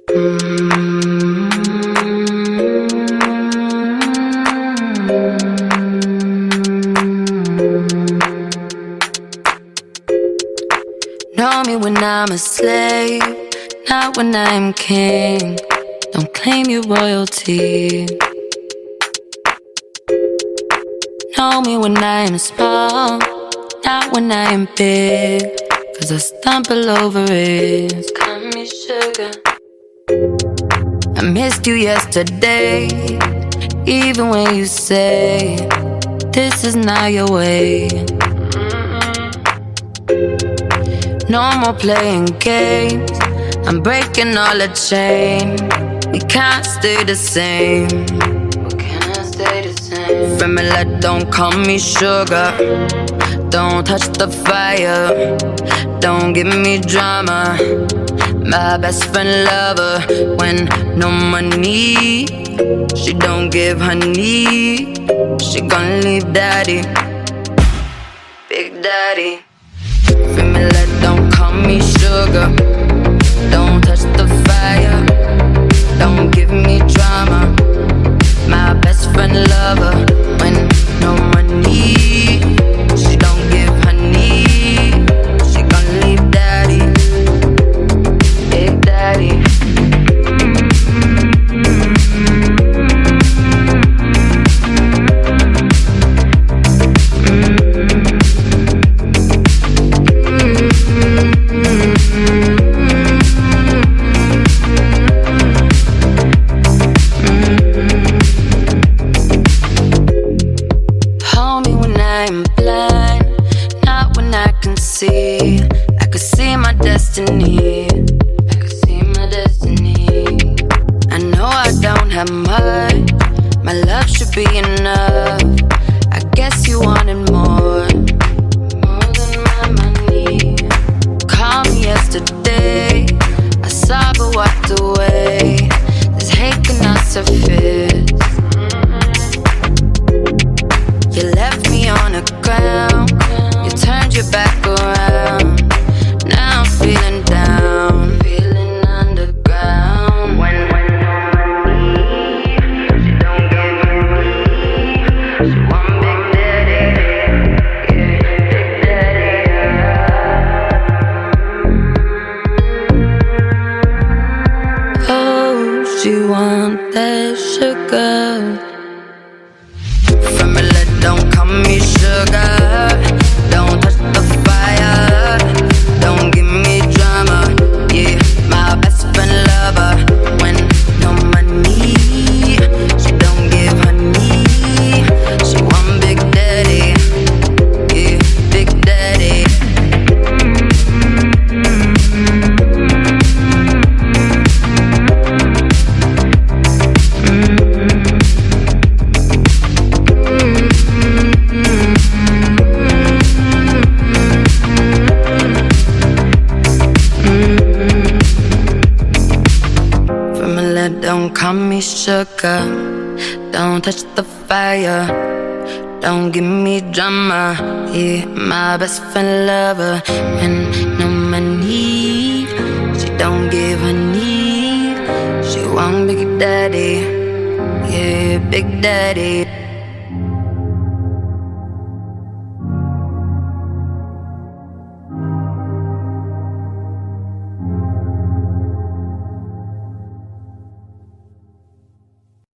Know me when I'm a slave, not when I'm king. Don't claim your royalty. Know me when I'm small, not when I'm big, 'cause I stumble over it. Call me sugar. I missed you yesterday, even when you say this is not your way. No more playing games, I'm breaking all the chain. We can't stay the same. We cannot stay the same. Family, don't call me sugar. Don't touch the fire. Don't give me drama. My best friend lover when no money. She don't give honey. She gon' leave daddy, big daddy. Family, don't call me sugar. Don't touch the fire. Don't give me drama. My best friend lover when no money. She don't give honey. She gon' leave daddy, big daddy. I could see my destiny. I could see my destiny. I know I don't have much. My love should be enough. I guess you wanted more, more than my money. Called me yesterday. I saw but walked away. This hate cannot surface. You left me on the ground. You turned your back around. Now I'm feeling down, feeling underground. When she don't give me, she want big daddy, yeah, big daddy. Oh, she want that sugar. Family, don't call me sugar. Don't touch the fire. Don't give me drama. Yeah, my best friend lover when no money. She don't give honey. She want big daddy. Yeah, big daddy. Don't call me sugar. Don't touch the fire. Don't give me drama. Yeah, my best friend lover and no money. She don't give honey. She want big daddy. Yeah, big daddy.